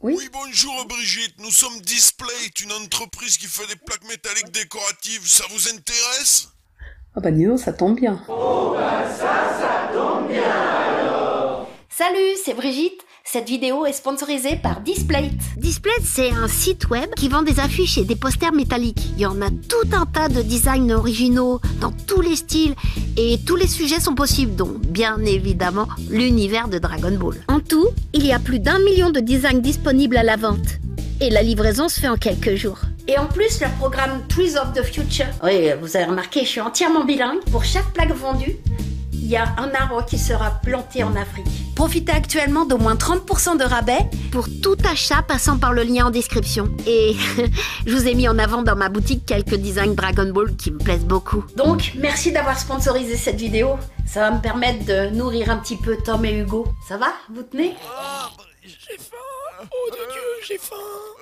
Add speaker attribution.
Speaker 1: Oui.
Speaker 2: Oui, bonjour Brigitte, nous sommes Displate, une entreprise qui fait des plaques métalliques décoratives. Ça vous intéresse?
Speaker 1: Ah bah dis donc, ça tombe bien.
Speaker 3: Salut, c'est Brigitte. Cette vidéo est sponsorisée par Displate. Displate, c'est un site web qui vend des affiches et des posters métalliques. Il y en a tout un tas de designs originaux, dans tous les styles, et tous les sujets sont possibles, dont bien évidemment l'univers de Dragon Ball. En tout, il y a plus d'1 million de designs disponibles à la vente. Et la livraison se fait en quelques jours. Et en plus, le programme Trees of the Future. Oui, vous avez remarqué, je suis entièrement bilingue. Pour chaque plaque vendue, il y a un arbre qui sera planté en Afrique. Profitez actuellement d'au moins 30% de rabais pour tout achat passant par le lien en description. Et je vous ai mis en avant dans ma boutique quelques designs Dragon Ball qui me plaisent beaucoup. Donc, merci d'avoir sponsorisé cette vidéo. Ça va me permettre de nourrir un petit peu Tom et Hugo. Ça va? Vous tenez?
Speaker 4: J'ai faim. Oh de Dieu, j'ai faim.